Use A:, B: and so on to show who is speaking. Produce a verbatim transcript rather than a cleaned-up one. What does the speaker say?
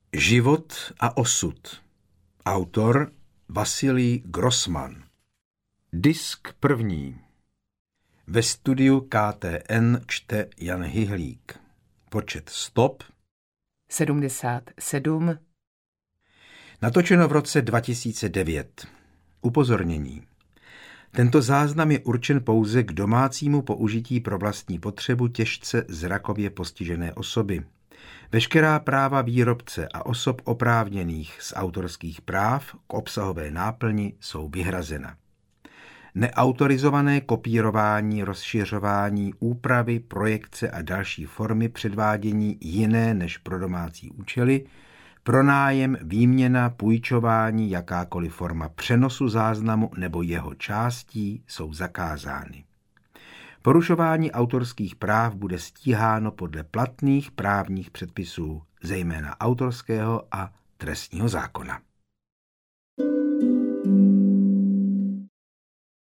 A: Život a osud. Autor Vasilij Grossman. Disk první. Ve studiu K T N čte Jan Hyhlík. Počet stop
B: sedmdesát sedm.
A: Natočeno v roce dva tisíce devět. Upozornění. Tento záznam je určen pouze k domácímu použití pro vlastní potřebu těžce zrakově postižené osoby. Veškerá práva výrobce a osob oprávněných z autorských práv k obsahové náplni jsou vyhrazena. Neautorizované kopírování, rozšiřování, úpravy, projekce a další formy předvádění jiné než pro domácí účely, pronájem, výměna, půjčování, jakákoliv forma přenosu záznamu nebo jeho částí jsou zakázány. Porušování autorských práv bude stíháno podle platných právních předpisů, zejména autorského a trestního zákona.